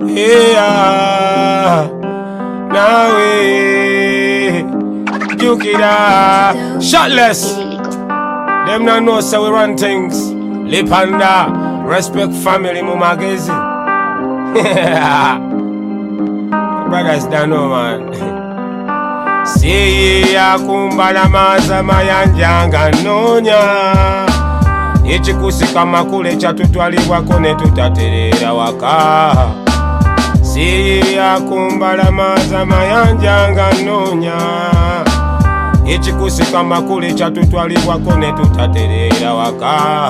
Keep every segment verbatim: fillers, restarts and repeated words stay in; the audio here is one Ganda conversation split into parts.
Yeah, nawe jukira shotless. Them not know so we run things. Lipanda, respect family mumagezi. Brothers don't know man. Si ya kumbala maza mayanjanga nonya. Ichikusika makule chatutwalibwako ne tutaterera waka. Si ya kumbala maza mayanjanga nonya. Ichikusika makule chatutwalibwako ne tutaterera waka.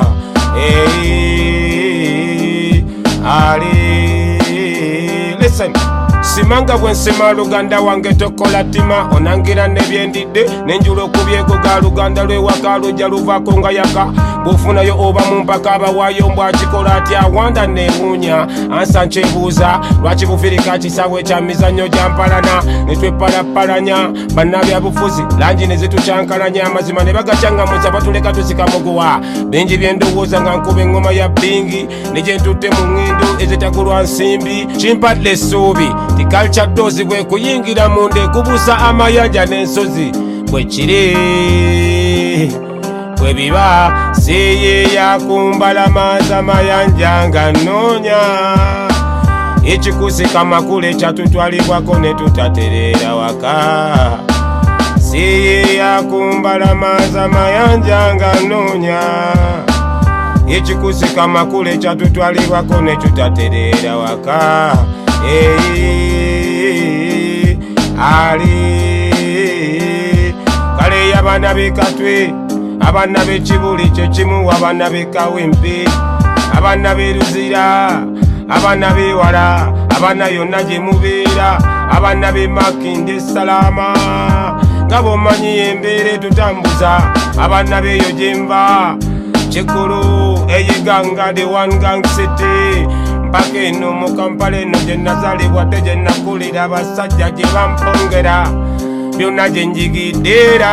Hey, Ali, listen. Simanga bwe nsema Luganda wange tokola tima onangira nebyendidde nenjulo kubyego ga Luganda lwe waka lujja luvako nga yaka bufunayo oba mu mpaka abawayo mbwa kikola atya wanda neewuunya ansa nkyembuuza lwaki bufirika kisaawe kya mizannyo gya mpalana ne twepalapalanya bannabyabufuzi langi ne zitucyankalanya amazima ne bagacyangamuza batuleka tusika muguwa bingi byendowooza nga nkuba engoma ya bingi ne gye ntutte mu ŋŋendo ezitagulwa nsimbi kimpadde essuubi culture dozi bwe kuyingira munde kubusa amayanja n'ensozi bwe kiri bwe biba siye yakumbala maza mayanja nga noonya ekikusika makule kyatutwalibwako ne tutaterera waka siye yakumbala maza mayanja nga noonya ekikusika makule kyatutwalibwako ne tutaterera waka. Hey, Ali kale y'abaana b'ekatwe abaana b'ekibuli kye kimu abaana b'ekawempe abaana b'eruzira abaana b'ewala abaana yonna gye mubeera abaana b'e Makinde Salama nga bw'omanyi embeera etutambuza abaana b'eyo gye nva Kikulu eyiganga the one gang city mpaka eno mu Kampala eno gye nazaalibwa te gye nakulira abasajja gye bampongera byonna gye njigiddeera.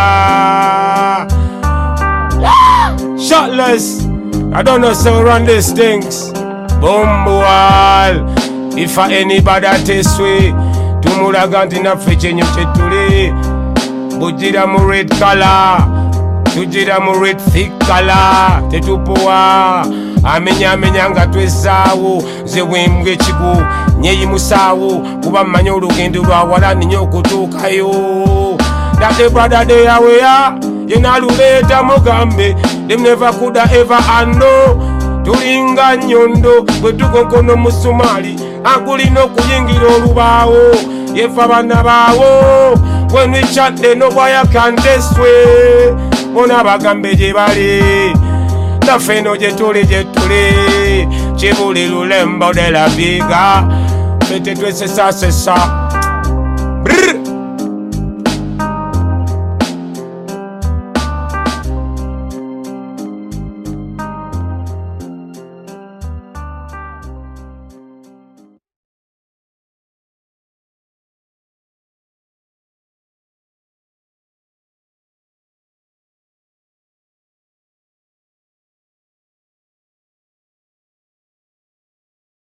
Shotless, I don't know so run these things. Bumbuwal, if anybody taste we tumulaga nti naffe kyenyo kye tuli bujira mu red color tujira mu red thick color tetupuwa amenya amenya nga twesaawo nze bwembwe ekigu nyeyimusaawo kuba mmanyi olugendo lwa wala ninyo okutuukayo date brother de yaweya yenaluleeta mugambe them never coulda ever unknow tulinga nyondo bwe tukonkono musumali agulina okuyingira olubaawo yefa bana baawo when we chat they know why I can't this way bona bagambe gye bali naffe eno gye tuli gye tuli kibuli lulembo de la viga fete twesesasesa